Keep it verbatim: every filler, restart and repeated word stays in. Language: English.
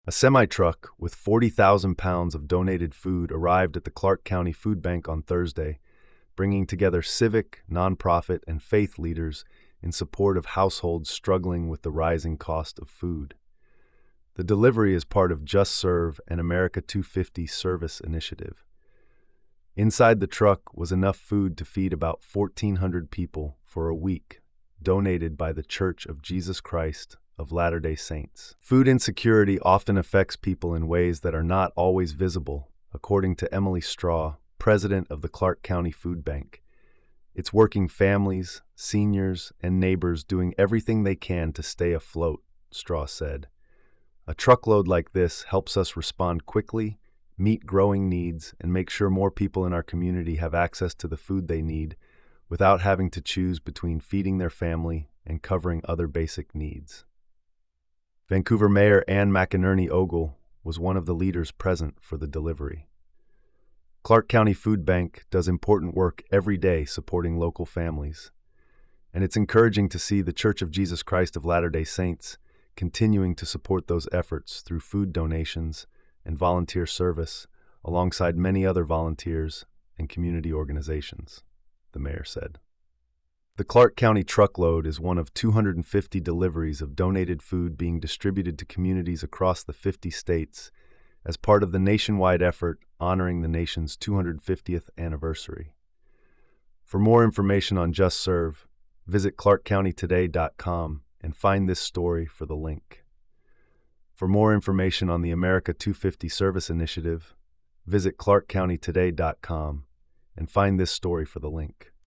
A semi-truck with forty thousand pounds of donated food arrived at the Clark County Food Bank on Thursday, bringing together civic, nonprofit, and faith leaders in support of households struggling with the rising cost of food. The delivery is part of Just Serve and America two fifty service initiative. Inside the truck was enough food to feed about fourteen hundred people for a week, donated by the Church of Jesus Christ of Latter-day Saints. Food insecurity often affects people in ways that are not always visible, according to Emily Straw, president of the Clark County Food Bank. It's working families, seniors, and neighbors doing everything they can to stay afloat, Straw said. A truckload like this helps us respond quickly, meet growing needs, and make sure more people in our community have access to the food they need without having to choose between feeding their family and covering other basic needs. Vancouver Mayor Anne McInerney Ogle was one of the leaders present for the delivery. Clark County Food Bank does important work every day supporting local families, and it's encouraging to see the Church of Jesus Christ of Latter-day Saints continuing to support those efforts through food donations and volunteer service alongside many other volunteers and community organizations, the mayor said. The Clark County truckload is one of two hundred fifty deliveries of donated food being distributed to communities across the fifty states as part of the nationwide effort honoring the nation's two hundred fiftieth anniversary. For more information on Just Serve, visit clark county today dot com and find this story for the link. For more information on the America two fifty Service Initiative, visit clark county today dot com and find this story for the link.